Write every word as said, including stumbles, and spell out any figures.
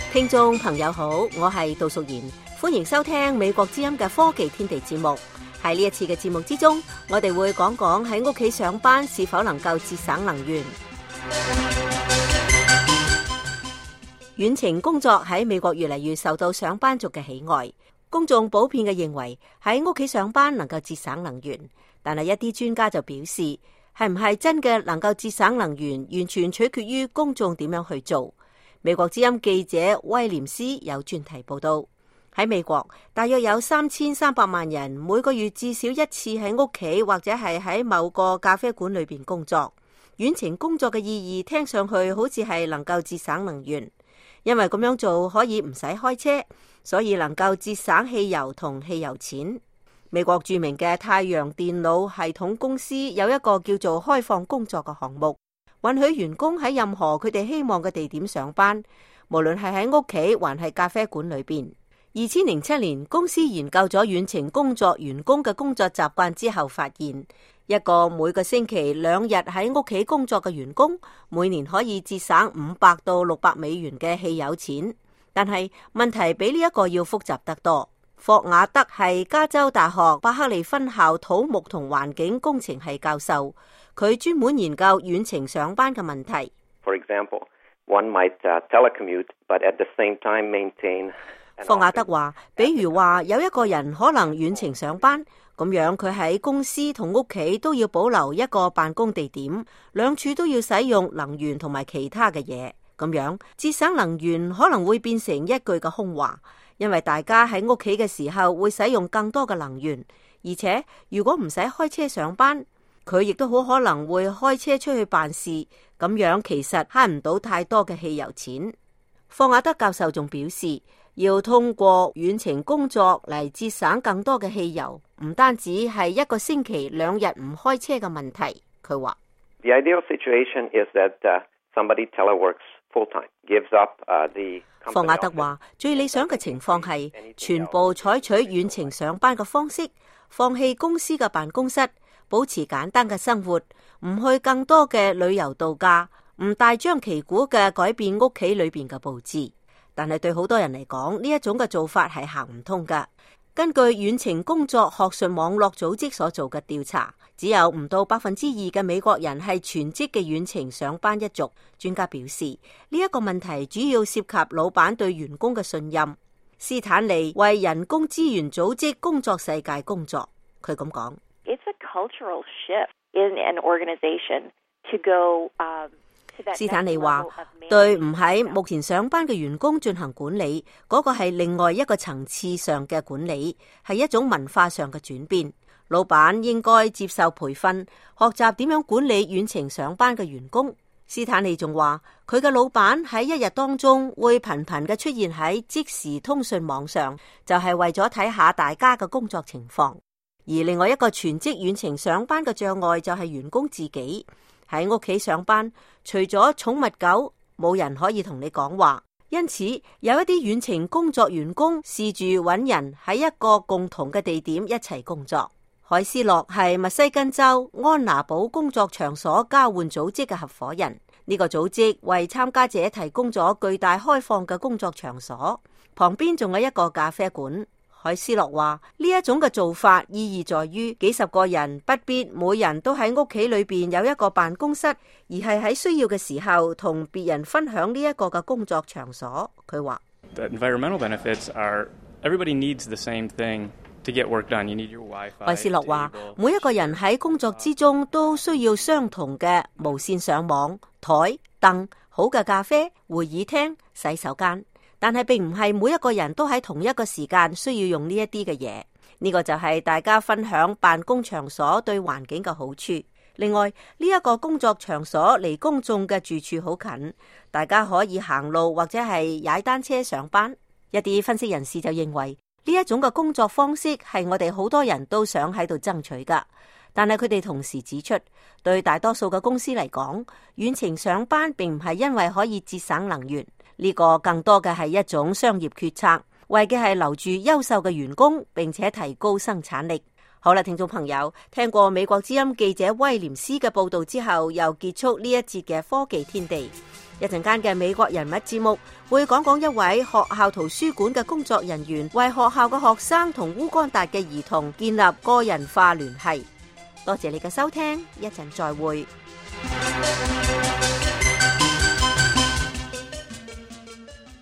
聽眾朋友好，我係杜淑賢，歡迎收聽美國之音嘅科技天地節目。喺呢一次嘅節目之中，我哋會講講喺屋企上班是否能夠節省能源。遠程工作喺美國越嚟越受到上班族嘅喜愛，公眾普遍嘅認為喺屋企上班能夠節省能源，但係一啲專家就表示，係唔係真嘅能夠節省能源，完全取決於公眾點樣去做。美國之音記者威廉斯有專題報道，喺美國大約有三千三百萬人每個月至少一次喺屋企或者係喺某個咖啡館裏邊工作。遠程工作嘅意義聽上去好似係能夠節省能源，因為咁樣做可以唔使開車，所以能夠節省汽油同汽油錢。美國著名嘅太陽電腦系統公司有一個叫做開放工作嘅項目，允許員工喺任何佢哋希望嘅地點上班，無論係喺屋企還係咖啡館裏邊。二千零七年，公司研究咗遠程工作員工嘅工作習慣之後，發現一個每個星期兩日喺屋企工作嘅員工，每年可以節省五百到六百美元嘅汽油錢。但係問題比呢一個要複雜得多。霍瓦德係加州大學伯克利分校土木同環境工程系教授，佢專門研究遠程上班嘅問題。 For example, one might telecommute, but at the same time maintain. 霍瓦德話，比如話有一個人可能遠程上班，咁樣佢喺公司同屋企都要保留一個辦公地點，兩處都要使用能源同埋其他嘅嘢，咁樣節省能源可能會變成一句嘅空話，因為大家喺屋企嘅時候會使用更多嘅能源，而且如果唔使開車上班，佢亦都好可能會開車出去辦事，咁樣其實慳唔到太多嘅汽油錢。霍瓦德教授仲表示，要通過遠程工作嚟節省更多嘅汽油，唔單止係一個星期兩日唔開車嘅問題。佢話 ：The ideal situation is that somebody teleworks full time, gives up the。 霍瓦德話：最理想嘅情況係全部採取遠程上班嘅方式，放棄公司嘅辦公室，保持簡單嘅生活，唔去更多嘅旅遊度假，唔大張旗鼓嘅改變屋企裏邊嘅佈置。但係對好多人嚟講，呢一種嘅做法係行唔通噶。根據遠程工作學術網絡組織所做嘅調查，只有唔到百分之二嘅美國人係全職嘅遠程上班一族。專家表示，呢一個問題主要涉及老闆對員工嘅信任。斯坦利為人工資源組織工作世界工作，佢咁講 ：It's a cultural shift in an organization to go, um, to that 斯坦利話： level 對唔喺目前上班嘅員工進行管理，嗰個係另外一個層次上嘅管理，係一種文化上嘅轉變。老闆應該接受培訓，學習點樣管理遠程上班嘅員工。斯坦利仲話，佢嘅老闆喺一日當中會頻頻嘅出現喺即時通訊網上，就係為咗睇下大家嘅工作情況。而另外一個全職遠程上班嘅障礙就係員工自己喺屋企上班，除咗寵物狗，冇人可以同你講話。因此，有一啲遠程工作員工試住揾人喺一個共同嘅地點一齊工作。海斯洛係密西根州安娜堡工作場所交換組織嘅合夥人，呢個組織為參加者提供咗巨大開放嘅工作場所，旁邊仲有一個咖啡館。海斯洛話，呢一種嘅做法意義在於幾十個人不必每人都喺屋企裏邊有一個辦公室，而係喺需要嘅時候同別人分享呢一個嘅工作場所。佢話 The environmental benefits are everybody needs the same thing to get work done. You need your Wi-Fi. 海斯洛話，每一個人喺工作之中都需要相同嘅無線上網、台、凳、好嘅咖啡、會議廳、洗手間。但係並唔係每一個人都喺同一個時間需要用呢一啲嘅嘢，呢個就係大家分享辦公場所對環境嘅好處。另外，呢一個工作場所離公眾嘅住處好近，大家可以行路或者係踩單車上班。一啲分析人士就認為呢一種嘅工作方式係我哋好多人都想喺度爭取噶，但係佢哋同時指出，對大多數嘅公司嚟講，遠程上班並唔係因為可以節省能源。呢個更多嘅係一種商業決策，為嘅係留住優秀嘅員工，並且提高生產力。好啦，聽眾朋友，聽過美國之音記者威廉斯嘅報道之後，又結束呢一節嘅科技天地。 一陣間嘅美國人物節目會講講一位學校圖書館嘅工作人員為學校嘅學生同烏干達嘅兒童建立個人化聯繫。多謝你嘅收聽，一陣再會。